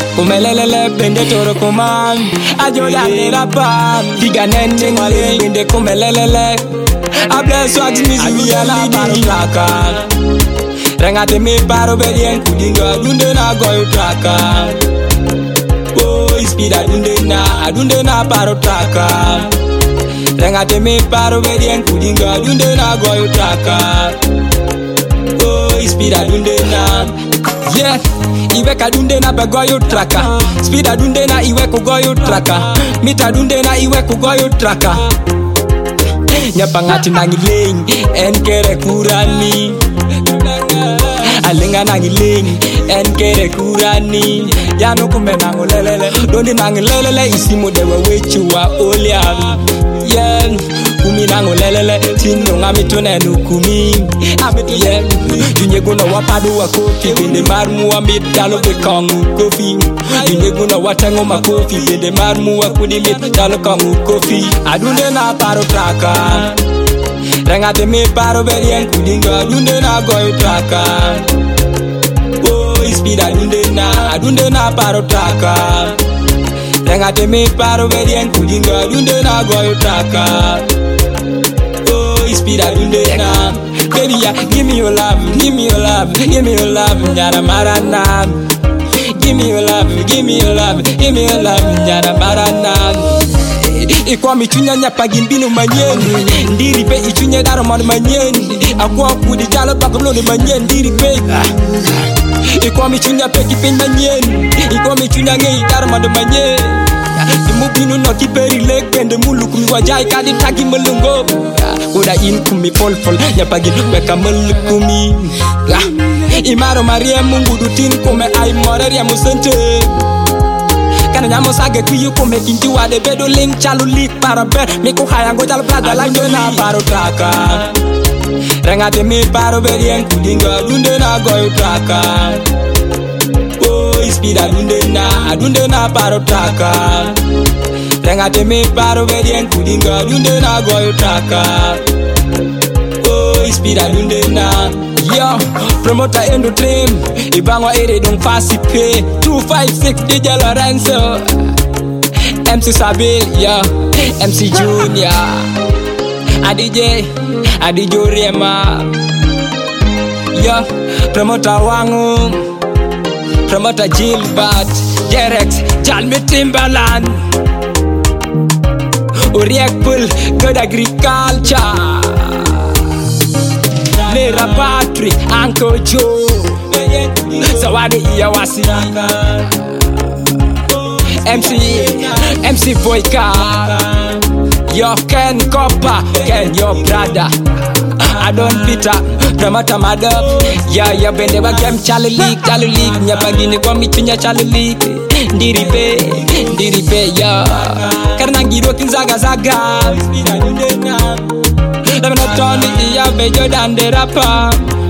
Kumelelele bende toro kuman Ajoda nera pam Diga nende ngale bende kumelelele I bless what music we are leading traka Rengate me paro bedien kudinga Dunde na goyo traka Oh speed adunde na paro traka Rengate me paro bedien kudinga Dunde na goyo traka Oh speed adunde na Yeah, iwe kadunde na begoyo traka Speed adunde na iwe kugoyo traka Mita dunde na iwe kugoyo traka Nyapangati nangiling enkere kurani Alinga nangiling enkere kurani Yano kume nangolelele Dondi nangolelele isimu dewe wechuwa oliam Yeah Kumi nangolelele Tino ngamitune nukumi Yeah Yunye guna wapadu wa kofi Bende marmu wa mitalo bekongu kofi Yunye guna watango makofi Bende marmu wa kudi mitalo kongu kofi Adunde na paro traka Rengate me paro berien kudinga Adunde na goyo traka Oh speed adunde na paro traka Rengate me paro berien kudinga Adunde na goyo traka Oh speed adunde na Baby yeah, give me your love, give me your love, give me your love, nyara marana. Give me your love, give me your love, give me your love, nyara marana. Ikwa michunya nyapagin binu manyen Ndiri pe ichunya daro man manyen Akwa kudi jalo bakablo ni manyen Ndiri pe Ikwa michunya pe kipin manyen Ikwa michunya ngei daro man manyen Dimu binu no kiperi leg Bende mulu kumi wajai kadi tagi melungo Koda in kumi fol Nyapagin weka melukumi Imaro maria mungu dutin Kome ay morer ya musente Kana nyamo sage kuyu kome kinti wade bedo link chalu lik para ber Miku hayango jalo plaga lanjo na paro traka Rengate me paro berien kudinga Dunde na goyo traka Oh speed adunde na paro traka Rengate me paro berien kudinga Dunde na goyo traka Oh speed adunde na Yo, promoter endo dream Ibangwa ere dong fasi pay 256 DJ Lorenzo MC Sabil, yo MC Junior Adijo Rema Yo, promoter Wangu Promoter Gilbert Jerex, Jalmi Timbaland Uriek Pull, Good Agriculture Nera Patrick, Uncle Joe Zawadi Iyawasi MC Boyka Yo Ken Copper, Ken your brother Adon Peter, Pramata Madop Ya bende wa game Charlie League Nyapagini kwa michunya Charlie League Ndiri pe ya Karena ngiro kinzaga Lamina Tony iya bejo dande rapa